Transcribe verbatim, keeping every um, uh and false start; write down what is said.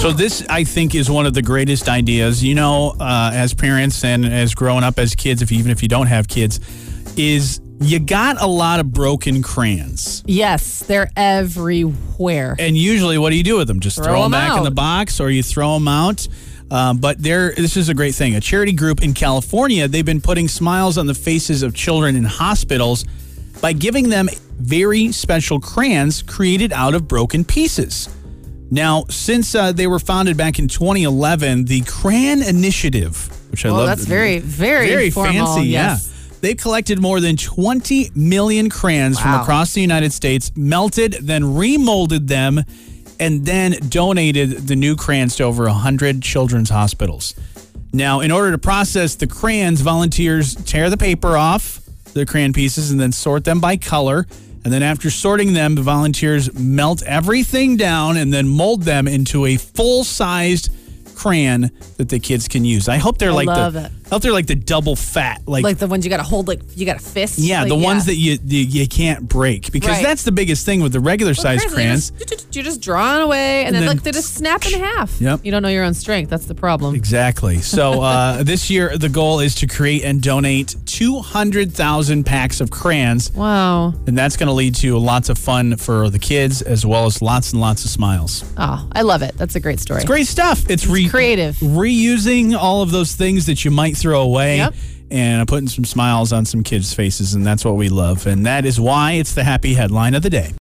So this, I think, is one of the greatest ideas. You know, uh, as parents and as growing up as kids, if even if you don't have kids, is you got a lot of broken crayons. Yes, they're everywhere. And usually, what do you do with them? Just throw, Throw them them back in out. the box, or you throw them out. Um, but there, this is a great thing. A charity group in California, they've been putting smiles on the faces of children in hospitals by giving them very special crayons created out of broken pieces. Now, since uh, they were founded back in twenty eleven, the Crayon Initiative, which I Oh, love. that's very, very, very formal, fancy, yes. yeah. They've collected more than twenty million crayons Wow. from across the United States, melted, then remolded them, and then donated the new crayons to over one hundred children's hospitals. Now, in order to process the crayons, volunteers tear the paper off the crayon pieces and then sort them by color. And then after sorting them, the volunteers melt everything down and then mold them into a full-sized crayon that the kids can use. I hope they're I like love the it. I hope they're like the double fat, like, Like the ones you got to hold, like you got to fist. yeah, like, the ones that you, you you can't break, because Right. that's the biggest thing with the regular size Crazy. crayons. You're just, you're just drawing away, and, And then, then- look, they just snap in half. Yep. You don't know your own strength. That's the problem. Exactly. So uh, this year, the goal is to create and donate two hundred thousand packs of crayons. Wow. And that's going to lead to lots of fun for the kids, as well as lots and lots of smiles. Oh, I love it. That's a great story. It's great stuff. It's, re- creative. Reusing all of those things that you might throw away. Yep. And putting some smiles on some kids' faces. And that's what we love. And that is why it's the happy headline of the day.